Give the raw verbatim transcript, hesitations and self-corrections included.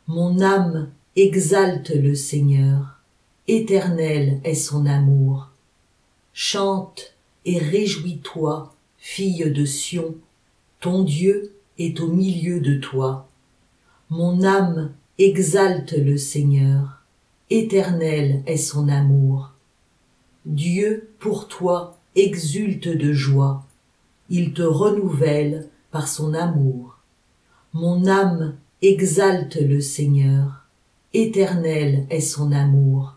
Mon âme exalte le Seigneur, éternel est son amour. Chante et réjouis-toi, fille de Sion, ton Dieu est au milieu de toi. Mon âme exalte le Seigneur, éternel est son amour. Dieu pour toi exulte de joie, il te renouvelle par son amour. Mon âme exalte le Seigneur, éternel est son amour.